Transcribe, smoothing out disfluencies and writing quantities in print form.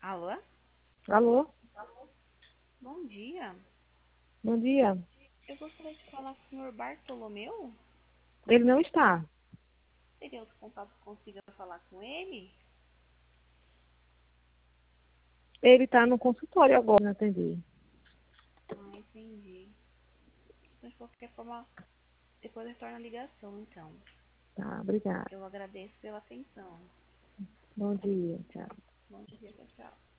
Alô? Alô? Bom dia. Bom dia. Eu gostaria de falar com o senhor Bartolomeu. Ele não está. Teria outro contato que consiga falar com ele? Ele está no consultório agora, não atendi. Ah, entendi. Mas de qualquer forma, depois retorna a ligação, então. Tá, obrigada. Eu agradeço pela atenção. Bom dia, tchau. Bom dia, tchau.